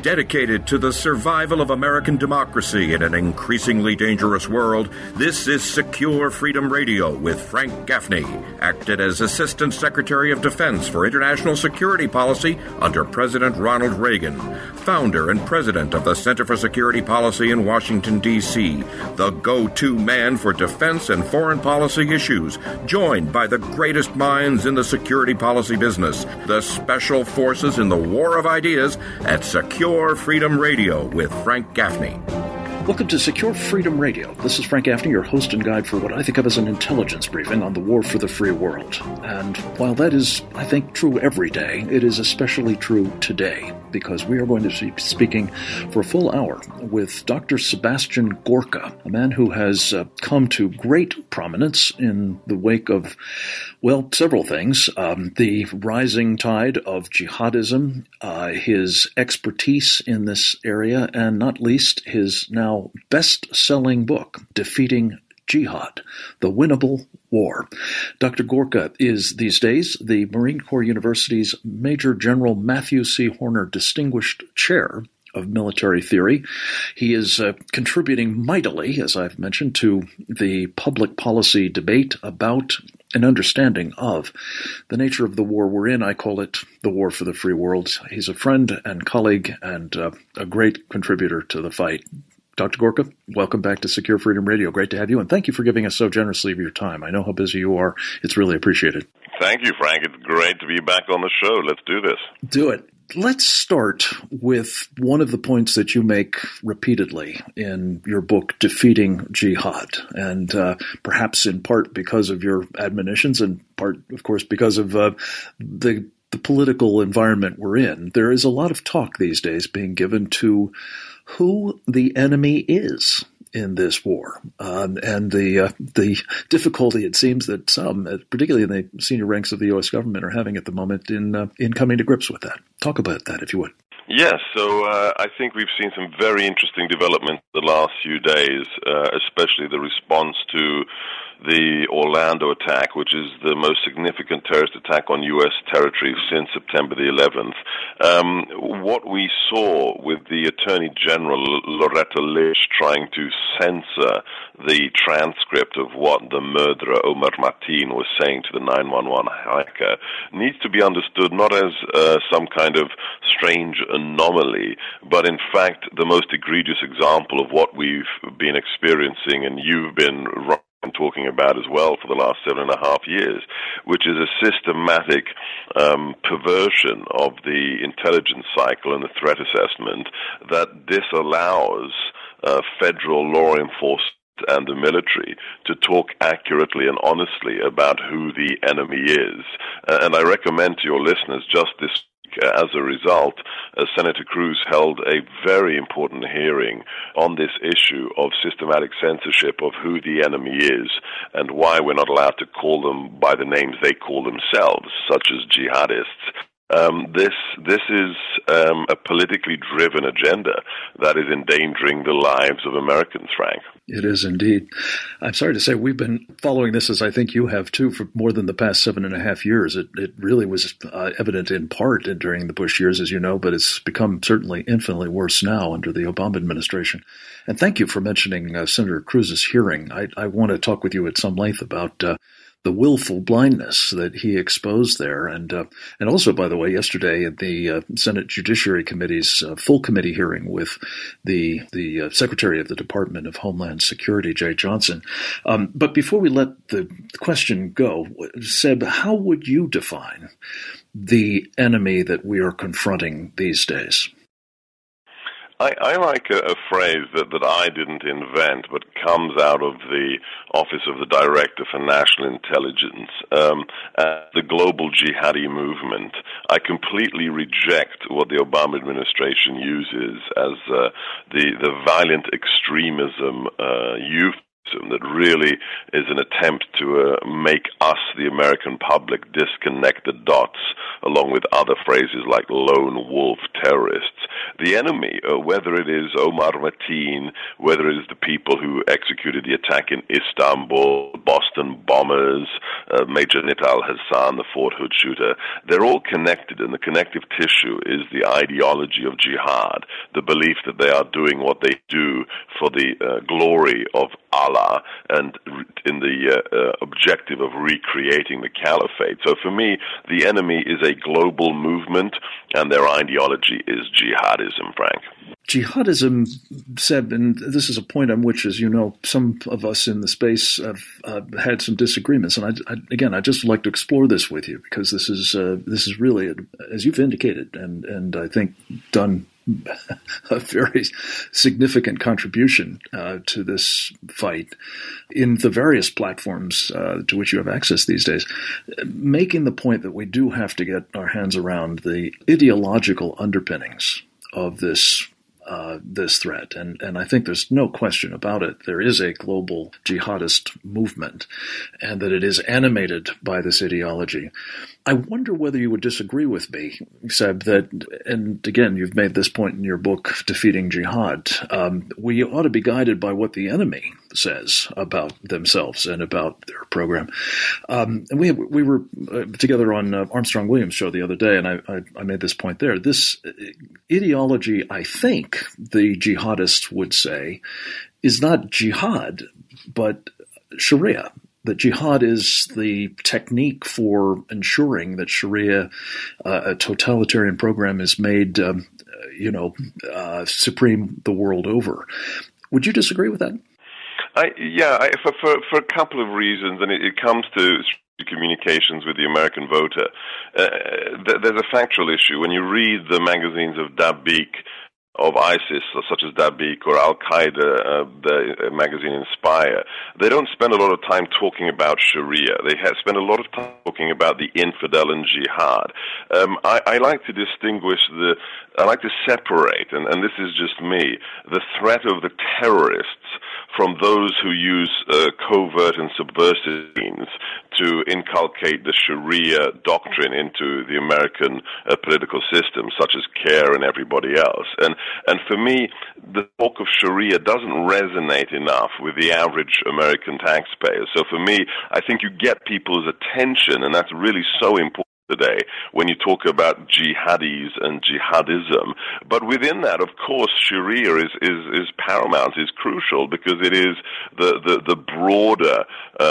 Dedicated to the survival of American democracy in an increasingly dangerous world, this is Secure Freedom Radio with Frank Gaffney, acted as Assistant Secretary of Defense for International Security Policy under President Ronald Reagan, founder and president of the Center for Security Policy in Washington, D.C., the go-to man for defense and foreign policy issues, joined by the greatest minds in the security policy business, the special forces in the war of ideas at Secure Freedom Radio with Frank Gaffney. Welcome to Secure Freedom Radio. This is Frank Gaffney, your host and guide for what I think of as an intelligence briefing on the war for the free world. And while that is, I think, true every day, it is especially true today, because we are going to be speaking for a full hour with Dr. Sebastian Gorka, a man who has come to great prominence in the wake of, well, several things. The rising tide of jihadism, his expertise in this area, and not least his now best-selling book, Defeating Jihad, The Winnable War. Dr. Gorka is, these days, the Marine Corps University's Major General Matthew C. Horner Distinguished Chair of Military Theory. He is contributing mightily, as I've mentioned, to the public policy debate about an understanding of the nature of the war we're in. I call it the war for the free world. He's a friend and colleague and a great contributor to the fight. Dr. Gorka, welcome back to Secure Freedom Radio. Great to have you, and thank you for giving us so generously of your time. I know how busy you are. It's really appreciated. Thank you, Frank. It's great to be back on the show. Let's do this. Do it. Let's start with one of the points that you make repeatedly in your book, Defeating Jihad, and perhaps in part because of your admonitions and part, of course, because of the political environment we're in. There is a lot of talk these days being given to who the enemy is in this war, and the difficulty it seems that some, particularly in the senior ranks of the U.S. government, are having at the moment in coming to grips with that. Talk about that, if you would. Yes, so I think we've seen some very interesting developments the last few days, especially the response to the Orlando attack, which is the most significant terrorist attack on U.S. territory since September the 11th. What we saw with the Attorney General, Loretta Lynch, trying to censor the transcript of what the murderer, Omar Mateen, was saying to the 911 hacker, needs to be understood not as some kind of strange anomaly, but in fact the most egregious example of what we've been experiencing and you've been talking about as well for the last 7.5 years, which is a systematic perversion of the intelligence cycle and the threat assessment that disallows federal law enforcement and the military to talk accurately and honestly about who the enemy is. And I recommend to your listeners just this as a result, Senator Cruz held a very important hearing on this issue of systematic censorship of who the enemy is and why we're not allowed to call them by the names they call themselves, such as jihadists. This is a politically driven agenda that is endangering the lives of Americans, Frank. It is indeed. I'm sorry to say we've been following this, as I think you have too, for more than the past 7.5 years. It really was evident in part during the Bush years, as you know, but it's become certainly infinitely worse now under the Obama administration. And thank you for mentioning Senator Cruz's hearing. I want to talk with you at some length about the willful blindness that he exposed there. And also, by the way, yesterday at the Senate Judiciary Committee's full committee hearing with the Secretary of the Department of Homeland Security, Jay Johnson. But before we let the question go, Seb, how would you define the enemy that we are confronting these days? I like a phrase that I didn't invent, but comes out of the Office of the Director for National Intelligence, the global jihadi movement. I completely reject what the Obama administration uses as the violent extremism you've that really is an attempt to make us, the American public, disconnect the dots, along with other phrases like lone wolf terrorists. The enemy, whether it is Omar Mateen, whether it is the people who executed the attack in Istanbul, Boston bombers, Major Nital Hassan, the Fort Hood shooter, they're all connected, and the connective tissue is the ideology of jihad, the belief that they are doing what they do for the glory of Allah and in the objective of recreating the caliphate. So for me, the enemy is a global movement, and their ideology is jihadism, Frank. Jihadism, Seb, and this is a point on which, as you know, some of us in the space have had some disagreements. And I'd just like to explore this with you, because this is really, as you've indicated, and I think done a very significant contribution to this fight in the various platforms to which you have access these days, making the point that we do have to get our hands around the ideological underpinnings of this threat. And I think there's no question about it. There is a global jihadist movement, and that it is animated by this ideology. I wonder whether you would disagree with me, Seb, that, and again, you've made this point in your book, Defeating Jihad, we ought to be guided by what the enemy says about themselves and about their program. And we were together on Armstrong Williams' show the other day, and I made this point there. This ideology, I think the jihadists would say, is not jihad, but Sharia. That jihad is the technique for ensuring that Sharia, a totalitarian program, is made, supreme the world over. Would you disagree with that? For a couple of reasons, and it comes to communications with the American voter. There's a factual issue. When you read the magazines of Dabiq, of ISIS, such as Dabiq, or Al-Qaeda, the magazine Inspire, they don't spend a lot of time talking about Sharia. They spend a lot of time talking about the infidel and jihad. I like to distinguish I like to separate, and this is just me, the threat of the terrorists from those who use covert and subversive means to inculcate the Sharia doctrine into the American political system, such as CAIR and everybody else. And for me, the talk of Sharia doesn't resonate enough with the average American taxpayer. So for me, I think you get people's attention, and that's really so important today when you talk about jihadis and jihadism. But within that, of course, Sharia is paramount, is crucial, because it is the broader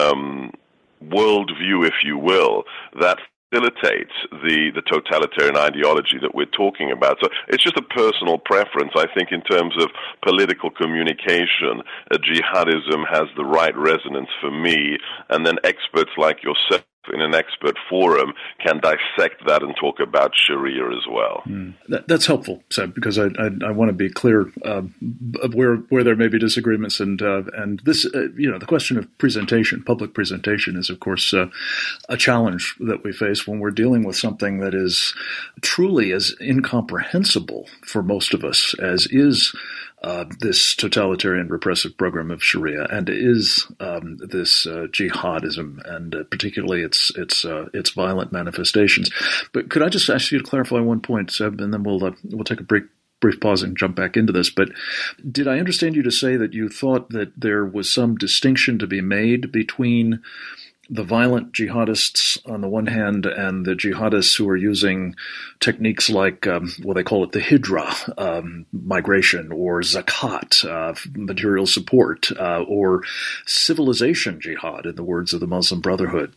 worldview, if you will, that facilitates the totalitarian ideology that we're talking about. So it's just a personal preference. I think in terms of political communication, jihadism has the right resonance for me, and then experts like yourself in an expert forum can dissect that and talk about Sharia as well. That's helpful, Seb, because I want to be clear where there may be disagreements, and this the question of presentation, public presentation, is of course a challenge that we face when we're dealing with something that is truly as incomprehensible for most of us as is this totalitarian repressive program of Sharia, and is this jihadism, and particularly its violent manifestations. But could I just ask you to clarify one point, Seb, and then we'll take a brief pause and jump back into this. But did I understand you to say that you thought that there was some distinction to be made between the violent jihadists on the one hand and the jihadists who are using techniques like, they call it the hijra, migration, or zakat, material support, or civilization jihad, in the words of the Muslim Brotherhood?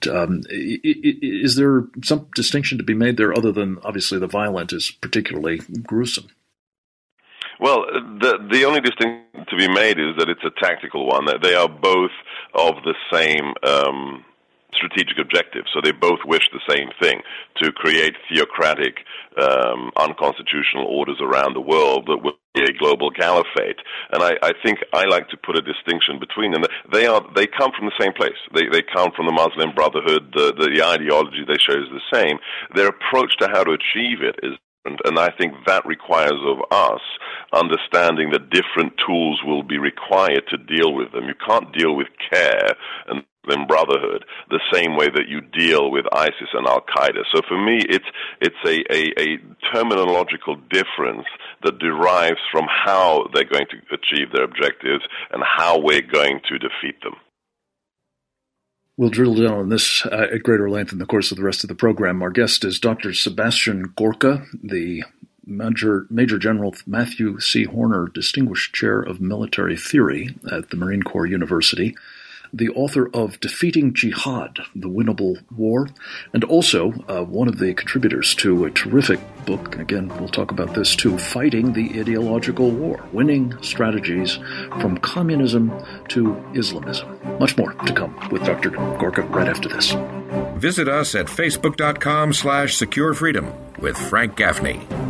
Is there some distinction to be made there, other than obviously the violent is particularly gruesome? Well, the only distinction to be made is that it's a tactical one, that they are both of the same strategic objective. So they both wish the same thing, to create theocratic, unconstitutional orders around the world that will be a global caliphate. And I think I like to put a distinction between them. They come from the same place. They come from the Muslim Brotherhood. The ideology they share is the same. Their approach to how to achieve it is, and I think that requires of us understanding that different tools will be required to deal with them. You can't deal with care and then brotherhood the same way that you deal with ISIS and Al-Qaeda. So for me, it's a terminological difference that derives from how they're going to achieve their objectives and how we're going to defeat them. We'll drill down on this at greater length in the course of the rest of the program. Our guest is Dr. Sebastian Gorka, the Major General Matthew C. Horner Distinguished Chair of Military Theory at the Marine Corps University, the author of Defeating Jihad, The Winnable War, and also one of the contributors to a terrific book, and again, we'll talk about this too, Fighting the Ideological War, Winning Strategies from Communism to Islamism. Much more to come with Dr. Gorka right after this. Visit us at facebook.com/securefreedom with Frank Gaffney.